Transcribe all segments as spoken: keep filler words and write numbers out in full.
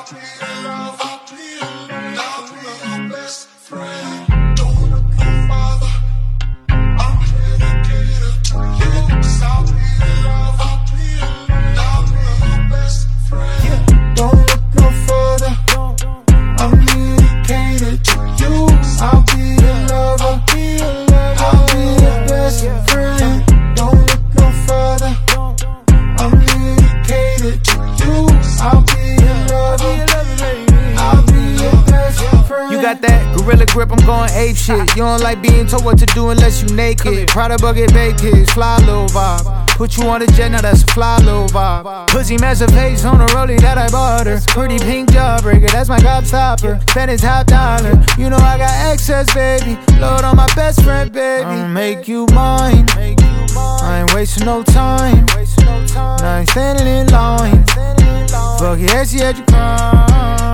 Grip, I'm going ape shit. You don't like being told what to do unless you naked. Prada bucket baked, fly little vibe. Put you on a jet, now that's a fly little vibe. Pussy massive face on a rollie that I bought her. Pretty pink jawbreaker, that's my gobstopper. Spend his half dollar, you know I got excess, baby. Load on my best friend, baby. I'ma make you mine. I ain't wasting no time. Now I ain't standing in line. Fuck it, she had you crying.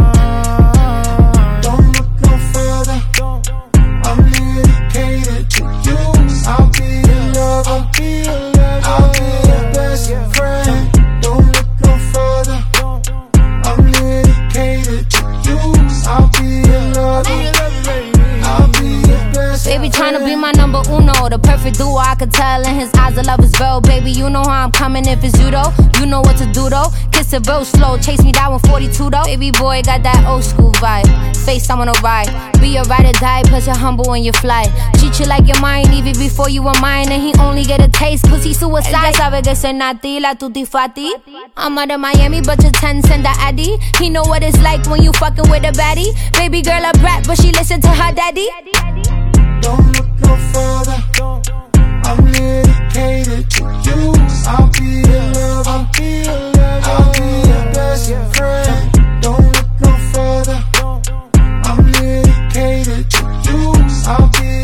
I'm dedicated to you. I'll be your lover. I'll be your best friend. Don't look no further. I'm dedicated to you. I'll be your lover. I'll be your best friend. Baby tryna be my number uno, the perfect duo. I could tell in his eyes the love is real. Baby, you know how I'm coming if it's you though. You know what to do though. Kiss it real slow, chase me down with forty-two though. Baby boy got that old school vibe. Face I wanna ride. Be a ride or die, plus you're humble when you fly. Treat you like you're mine even before you were mine. And he only get a taste cause he's suicide. Ya sabe que soy nati, la tutti fati. I'm out of Miami but your ten send the addy. He know what it's like when you fucking with a baddie. Baby girl a brat but she listen to her daddy. Don't look no further. I'm dedicated to you. I'll be your love. I'll be your love. I'll be your best friend. Don't look no further. I'm dedicated to you. I'll be